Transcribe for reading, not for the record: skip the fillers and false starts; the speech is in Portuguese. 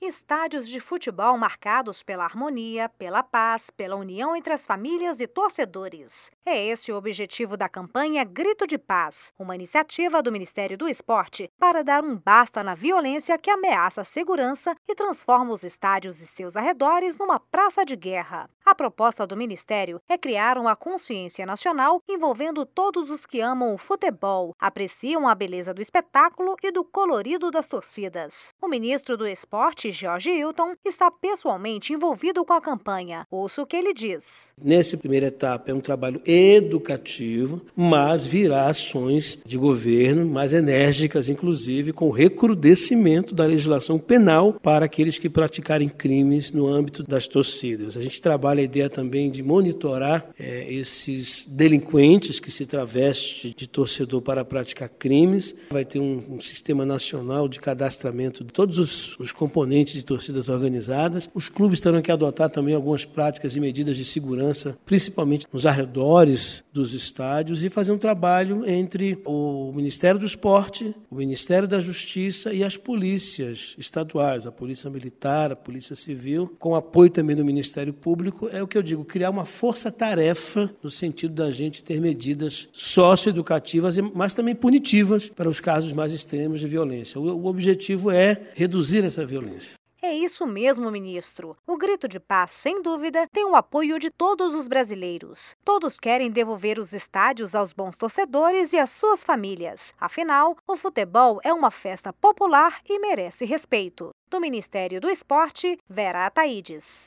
Estádios de futebol marcados pela harmonia, pela paz, pela união entre as famílias e torcedores. É esse o objetivo da campanha Grito de Paz, uma iniciativa do Ministério do Esporte para dar um basta na violência que ameaça a segurança e transforma os estádios e seus arredores numa praça de guerra. A proposta do Ministério é criar uma consciência nacional envolvendo todos os que amam o futebol, apreciam a beleza do espetáculo e do colorido das torcidas. O ministro do Esporte, Jorge Hilton, está pessoalmente envolvido com a campanha. Ouça o que ele diz. Nessa primeira etapa é um trabalho educativo, mas virá ações de governo mais enérgicas, inclusive com recrudescimento da legislação penal para aqueles que praticarem crimes no âmbito das torcidas. A gente trabalha a ideia também de monitorar esses delinquentes que se travestem de torcedor para praticar crimes. Vai ter um sistema nacional de cadastramento de todos os componentes de torcidas organizadas. Os clubes terão que adotar também algumas práticas e medidas de segurança, principalmente nos arredores dos estádios, e fazer um trabalho entre o Ministério do Esporte, o Ministério da Justiça e as polícias estaduais, a Polícia Militar, a Polícia Civil, com apoio também do Ministério Público. É o que eu digo, criar uma força-tarefa no sentido da gente ter medidas socioeducativas, mas também punitivas para os casos mais extremos de violência. O objetivo é reduzir essa violência. É isso mesmo, ministro. O Grito de Paz, sem dúvida, tem o apoio de todos os brasileiros. Todos querem devolver os estádios aos bons torcedores e às suas famílias. Afinal, o futebol é uma festa popular e merece respeito. Do Ministério do Esporte, Vera Ataídes.